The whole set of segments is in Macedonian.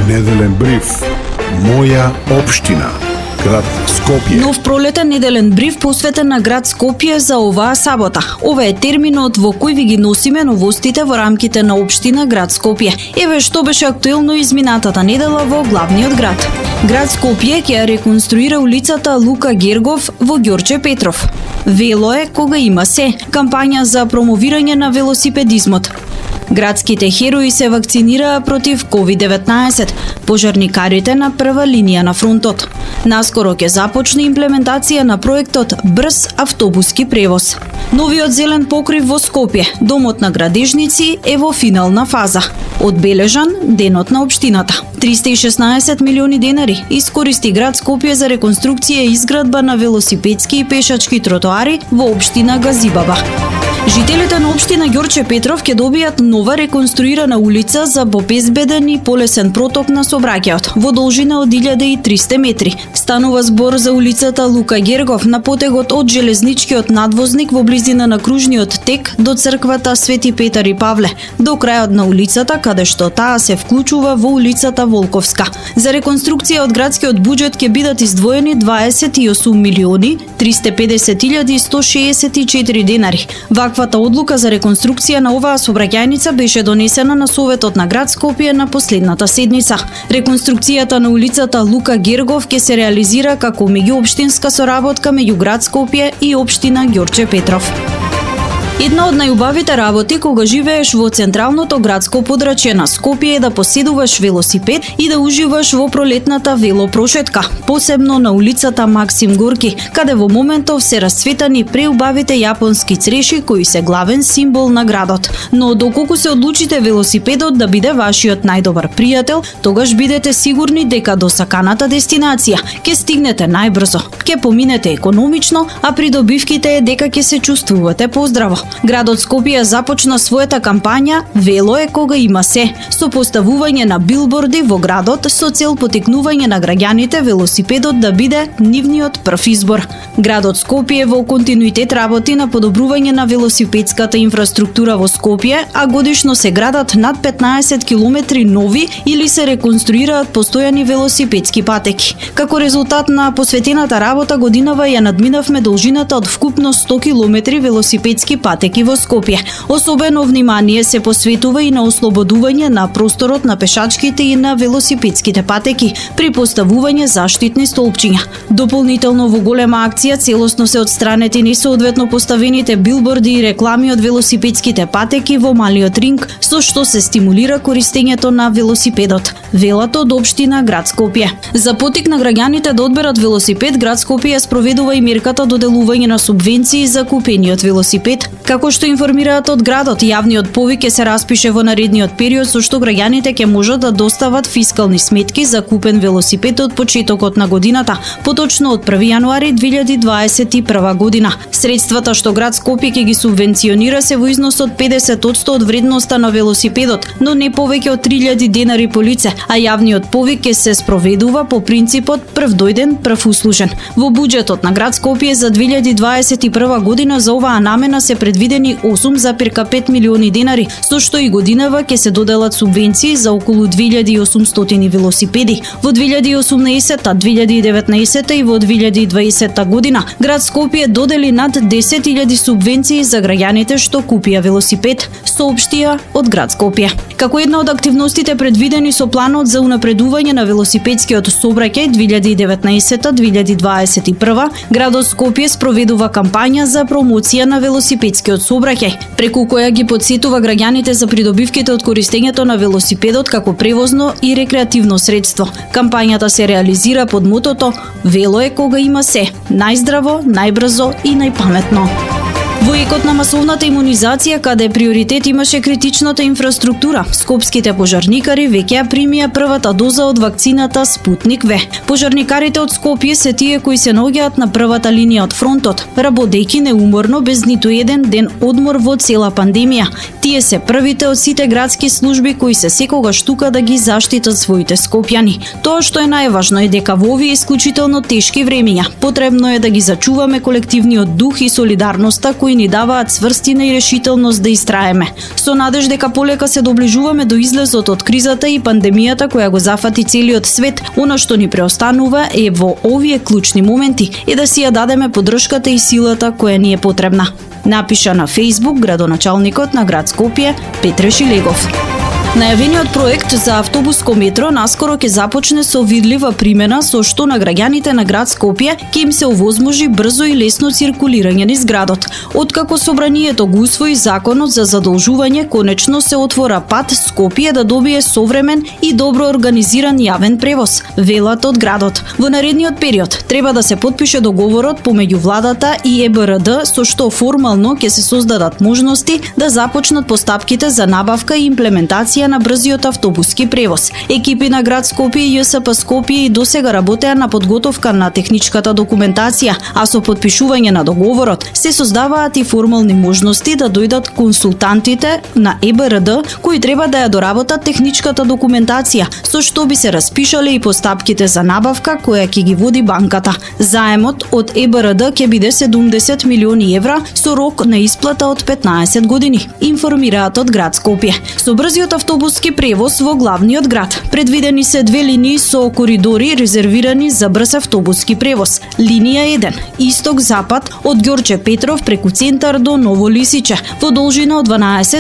Неделен бриф. Моја општина. Град Скопје. Нов пролетен неделен бриф посветен на град Скопје за оваа сабота. Ова е терминот во кој ви ги носиме новостите во рамките на општина град Скопје. Еве што беше актуелно изминатата недела во главниот град. Град Скопје ќе ја реконструира улицата Лука Гергов во Ѓорче Петров. Вело е кога има се. Кампања за промовирање на велосипедизмот. Градските херои се вакцинираа против COVID-19. Пожарникарите на прва линија на фронтот. Наскоро ќе започне имплементација на проектот Брз автобуски превоз. Новиот зелен покрив во Скопје, домот на градежници, е во финална фаза. Одбележан денот на општината. 316 милиони денари искористи град Скопје за реконструкција и изградба на велосипедски и пешачки тротоари во општина Газибаба. Жителите на општина Ѓорче Петров ќе добијат нова реконструирана улица за побезбеден и полесен проток на сообраќајот во должина од 1300 метри. Станува збор за улицата Лука Гергов на потегот од железничкиот надвозник во близина на кружниот тек до црквата Свети Петар и Павле, до крајот на улицата каде што таа се вклучува во улицата Волковска. За реконструкција од градскиот буџет ќе бидат издвоени 28 милиони 350.164 денари. Ваквата одлука за реконструкција на оваа сообраќајница беше донесена на Советот на град Скопје на последната седница. Реконструкцијата на улицата Лука Гергов ќе се реализира како меѓуопштинска соработка меѓу град Скопје и општина Ѓорче Петров. Една од најубавите работи кога живееш во централното градско подрачје на Скопје е да поседуваш велосипед и да уживаш во пролетната велопрошетка, посебно на улицата Максим Горки, каде во моментов се расцветани преубавите јапонски цреши кои се главен символ на градот. Но доколку се одлучите велосипедот да биде вашиот најдобар пријател, тогаш бидете сигурни дека до саканата дестинација ќе стигнете најбрзо, ќе поминете економично, а придобивките е дека ќе се чувствувате поздраво. Градот Скопје започна својата кампања "Вело е кога има се", со поставување на билборди во градот со цел потикнување на граѓаните велосипедот да биде нивниот прв избор. Градот Скопје во континуитет работи на подобрување на велосипедската инфраструктура во Скопје, а годишно се градат над 15 километри нови или се реконструираат постојани велосипедски патеки. Како резултат на посветената работа годинава ја надминавме должината од вкупно 100 километри велосипедски патеки во Скопје. Особено внимание се посветува и на ослободување на просторот на пешачките и на велосипедските патеки при поставување заштитни столпчиња. Дополнително во голема акција целосно се отстранети несоодветно поставените билборди и реклами од велосипедските патеки во малиот ринг, со што се стимулира користењето на велосипедот. Велато од општина град Скопје. За потик на граѓаните да одберат велосипед, град Скопје спроведува и мерката доделување на субвенции за купениот велосипед. Како што информираат од градот, јавниот повик ќе се распише во наредниот период, со што граѓаните ќе можат да достават фискални сметки за купен велосипед од почетокот на годината, поточно од 1 јануари 2021 година. Средствата што град Скопје ќе ги субвенционира се во износ од 50% од вредноста на велосипедот, но не повеќе од 3000 денари по лице, а јавниот повик ќе се спроведува по принципот прв дојден, прв услужен. Во буџетот на град Скопје за 2021 година за оваа намена се предвидени 8,5 милиони денари, со што и годинава ќе се доделат субвенции за околу 2800 велосипеди. Во 2018, 2019 и во 2020 година град Скопје додели над 10.000 субвенции за граѓаните што купија велосипед, соопштија од град Скопје. Како една од активностите предвидени со планот за унапредување на велосипедскиот сообраќај 2019-2021, градот Скопје спроведува кампања за промоција на велосипедскиот сообраќај, преку која ги потсетува граѓаните за придобивките од користењето на велосипедот како превозно и рекреативно средство. Кампањата се реализира под мотото "Вело е кога има се", најздраво, најбрзо и најпаметно. Во екот на масовната имунизација, каде приоритет имаше критичната инфраструктура, скопските пожарникари веќе ја примија првата доза од вакцината Спутник В. Пожарникарите од Скопје се тие кои се наоѓаат на првата линија од фронтот, работејќи неуморно без ниту еден ден одмор во цела пандемија. Тие се првите од сите градски служби кои се секогаш тука да ги заштитат своите скопјани. Тоа што е најважно е дека во овие исклучително тешки времиња потребно е да ги зачуваме колективниот дух и солидарноста кои кои ни даваат цврстина и решителност да истраеме. Со надеж дека полека се доближуваме до излезот од кризата и пандемијата која го зафати целиот свет, она што ни преостанува е во овие клучни моменти и да си ја дадеме поддршката и силата која ни е потребна. Напиша на Facebook градоначалникот на град Скопје Петре Шилегов. Најавениот проект за автобуско метро наскоро ќе започне со видлива примена со што на граѓаните на град Скопје ќе им се овозможи брзо и лесно циркулирање низ градот. Откако собранието го усвои законот за задолжување, конечно се отвора пат Скопје да добие современ и добро организиран јавен превоз, велат од градот. Во наредниот период треба да се потпише договорот помеѓу владата и ЕБРД со што формално ќе се создадат можности да започнат постапките за набавка и имплементација на брзиот автобуски превоз. Екипи на град Скопје и ЈСП Скопје и досега работеа на подготовка на техничката документација, а со потпишување на договорот се создаваат и формални можности да дојдат консултантите на ЕБРД кои треба да ја доработат техничката документација, со што би се распишале и постапките за набавка која ќе ги води банката. Заемот од ЕБРД ќе биде 70 милиони евра со рок на исплата од 15 години, информираат од град Скопје. Со брзиот автобуски превоз во главниот град предвидени се две линии со коридори резервирани за брз автобуски превоз. Линија 1 исток-запад од Ѓорче Петров преку центар до Ново Лисиче во должина од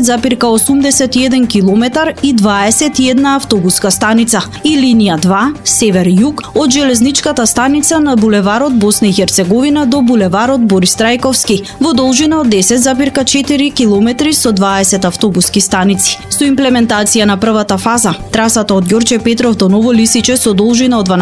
12,81 км и 21 автобуска станица, и линија 2 север-југ од железничката станица на булеварот Босна и Херцеговина до булеварот Борис Трајковски во должина од 10,4 км со 20 автобуски станици. Со имплементација на првата фаза, трасата од Ѓорче Петров до Ново Лисиче со должина од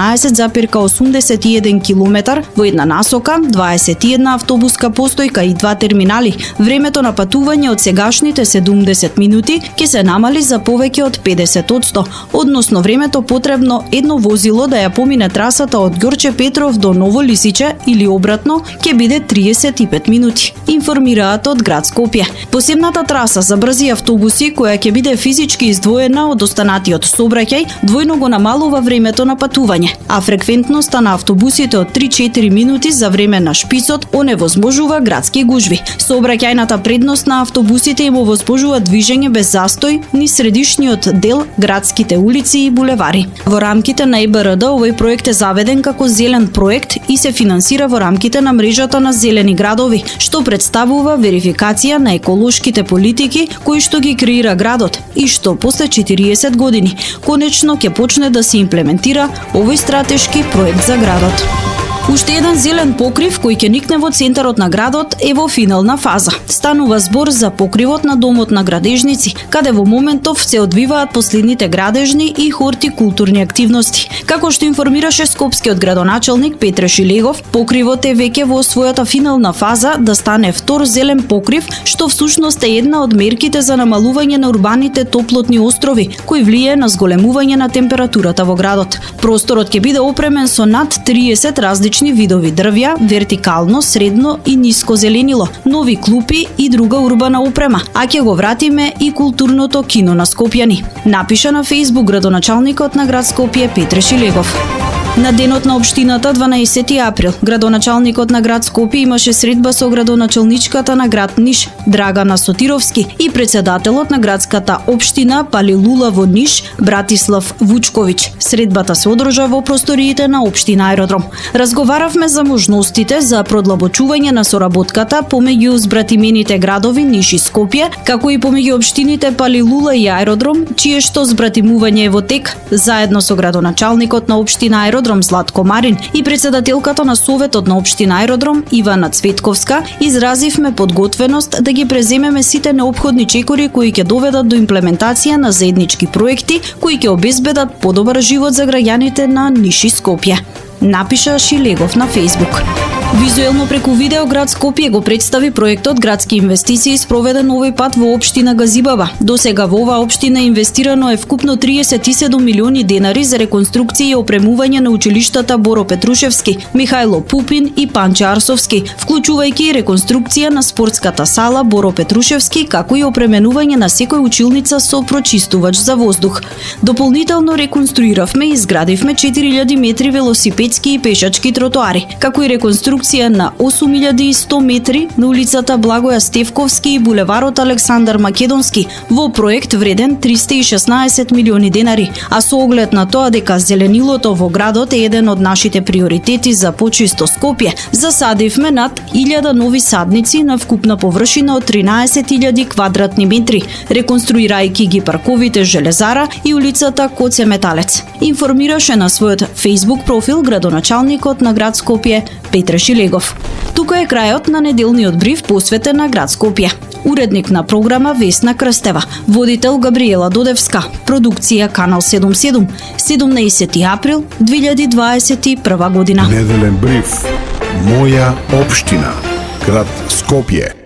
12,81 км во една насока, 21 автобуска постојка и 2 терминали, времето на патување од сегашните 70 минути ќе се намали за повеќе од 50%, односно времето потребно едно возило да ја помине трасата од Ѓорче Петров до Ново Лисиче или обратно ќе биде 35 минути, информираат од град Скопје. Посебната траса за брзи автобуси која ќе биде физички издвоена од останатиот сообраќај двојно го намалува времето на патување, а фреквентноста на автобусите од 3-4 минути за време на шпицот оневозможува градски гужви. Сообраќајната предност на автобусите им овозможува движење без застој низ средишниот дел, градските улици и булевари. Во рамките на ЕБРД овој проект е заведен како зелен проект и се финансира во рамките на мрежата на зелени градови, што представува верификација на еколошките политики кои што ги креира градот и што после 40 години конечно ќе почне да се имплементира овој стратешки проект за градот. Уште еден зелен покрив кој ќе никне во центарот на градот е во финална фаза. Станува збор за покривот на домот на градежници, каде во моментов се одвиваат последните градежни и хортикултурни активности. Како што информираше скопскиот градоначалник Петре Шилегов, покривот е веќе во својата финална фаза да стане втор зелен покрив, што всушност е една од мерките за намалување на урбаните топлотни острови, кои влијае на зголемување на температурата во градот. Просторот ќе биде опремен со над 30 различни видови дрвја, вертикално, средно и ниско зеленило, нови клупи и друга урбана опрема, а ќе го вратиме и културното кино на скопјани, напиша на Facebook градоначалникот на град Скопје Петре Шилегов. На денот на општината 12 април, градоначалникот на град Скопје имаше средба со градоначалничката на град Ниш Драгана Сотировски и председателот на градската општина Палилула во Ниш Братислав Вучковиќ. Средбата се одржа во просториите на општина Аеродром. Разговаравме за можностите за продлабочување на соработката помеѓу збратимените градови Ниш и Скопје, како и помеѓу општините Палилула и Аеродром, чие што збратимување е во тек, заедно со градоначалникот на општина Аеродром Златко Марин и председателката на Советот на општина Аеродром Ивана Цветковска изразивме подготвеност да ги преземеме сите неопходни чекори кои ќе доведат до имплементација на заеднички проекти кои ќе обезбедат подобар живот за граѓаните на Ниш и Скопје, напиша Шилегов на Facebook. Визуелно преку видео град Скопје го представи проектот градски инвестиции спроведен овој пат во општина Газибаба. Досега во оваа општина инвестирано е вкупно 37 милиони денари за реконструкција и опремување на училиштата Боро Петрушевски, Михајло Пупин и Панче Арсовски, вклучувајќи и реконструкција на спортската сала Боро Петрушевски, како и опременување на секој училница со прочистувач за воздух. Дополнително реконструиравме и изградивме 4000 метри велосипедски и пешачки тротоари, како и реконструкција реконструкција на 8100 метри на улицата Благоја Стевковски и булеварот Александар Македонски во проект вреден 316 милиони денари, а со оглед на тоа дека зеленилото во градот е еден од нашите приоритети за почисто Скопје, засадивме над 1000 нови садници на вкупна површина од 13.000 квадратни метри, реконструирајќи ги парковите Железара и улицата Коце Металец. Информираше на својот Facebook профил градоначалникот на град Скопје Петре Шилегов. Тука е крајот на неделниот бриф посветен на град Скопје. Уредник на програма Весна Крстева, водител Габриела Додевска, продукција Канал 77, 17 април 2021 година. Неделен бриф. Моја општина. Град Скопје.